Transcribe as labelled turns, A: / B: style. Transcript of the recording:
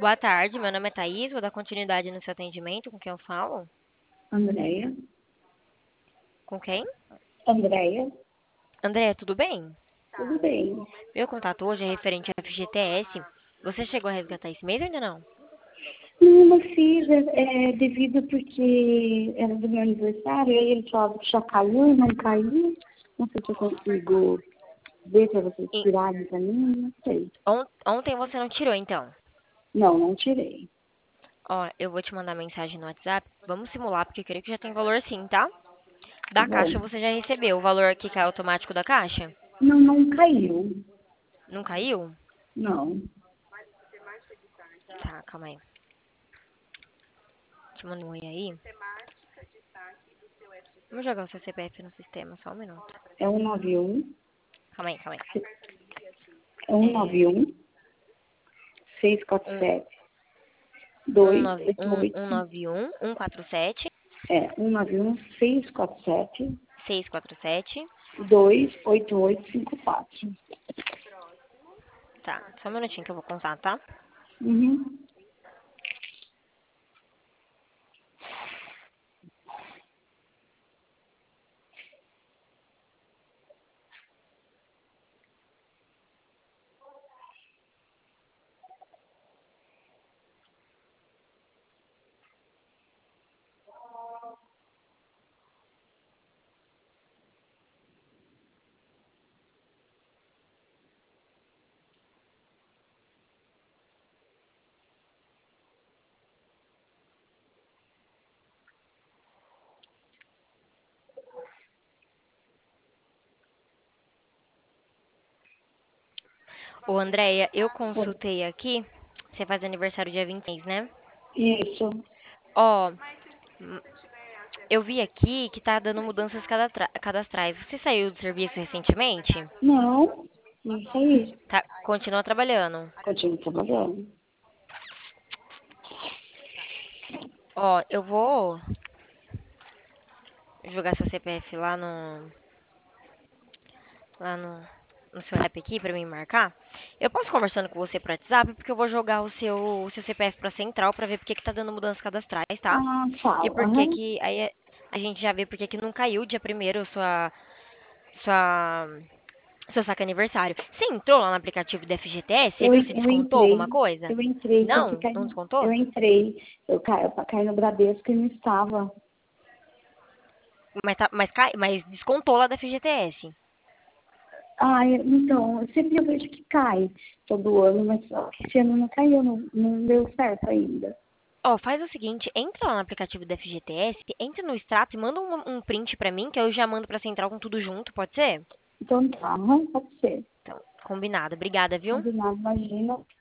A: Boa tarde, meu nome é Thaís, vou dar continuidade no seu atendimento. Com quem eu falo?
B: Andréia.
A: Com quem?
B: Andréia,
A: André, tudo bem?
B: tudo bem.
A: Meu contato hoje é referente ao FGTS. Você chegou a resgatar esse mês ou ainda não?
B: Não fiz, devido porque era do meu aniversário, aí ele falava que já caiu, não caiu. Não sei se eu consigo ver para vocês
A: E-
B: tirarem para mim, não sei.
A: Ontem você não tirou, então?
B: Não, não tirei.
A: Ó, eu vou te mandar mensagem no WhatsApp. Vamos simular, porque eu creio que já tem valor sim, tá?
B: Tá
A: Da
B: bom.
A: caixa você já recebeu o valor que cai automático da caixa?
B: Não, não caiu.
A: Não caiu?
B: Não.
A: Tá, calma aí. Te mando um oi aí. Vamos jogar o seu CPF no sistema, só um minuto.
B: É 191,
A: Calma aí.
B: é
A: É
B: 191,
A: um,
B: 647,
A: um, nove, um,
B: 288,
A: 191 147
B: 191, 647,
A: 647.
B: 28854.
A: Tá, só um minutinho que eu vou contar, tá?
B: Uhum.
A: Ô, Andréia, eu consultei aqui. Você faz aniversário dia 26, né?
B: Isso.
A: Ó, eu vi aqui que tá dando mudanças cadastrais. Você saiu do serviço recentemente?
B: Não, não sei.
A: Tá, continua trabalhando.
B: Continuo trabalhando.
A: Ó, eu vou jogar seu CPF lá no seu app aqui pra mim marcar. Eu posso ir conversando com você pro WhatsApp, porque eu vou jogar o seu CPF pra central pra ver por que que tá dando mudanças cadastrais, tá?
B: Ah,
A: E
B: fala.
A: por que
B: Aham.
A: que aí a gente já vê por que que não caiu dia primeiro sua seu saque aniversário. Você entrou lá no aplicativo do FGTS? Você
B: Eu,
A: viu se
B: eu
A: descontou alguma
B: entrei.
A: coisa?
B: Eu entrei, só que
A: Não? Não
B: eu
A: descontou?
B: entrei. Eu caí no Bradesco e não estava.
A: Mas descontou lá da FGTS.
B: Ah, então, sempre eu vejo que cai todo ano, mas só que esse ano não caiu, não deu certo ainda.
A: Ó, faz o seguinte, entra lá no aplicativo da FGTS, entra no extrato e manda um print pra mim, que eu já mando pra central com tudo junto, pode ser?
B: Então tá, aham, pode ser.
A: Então, combinado. Obrigada, viu?
B: Combinado, imagina.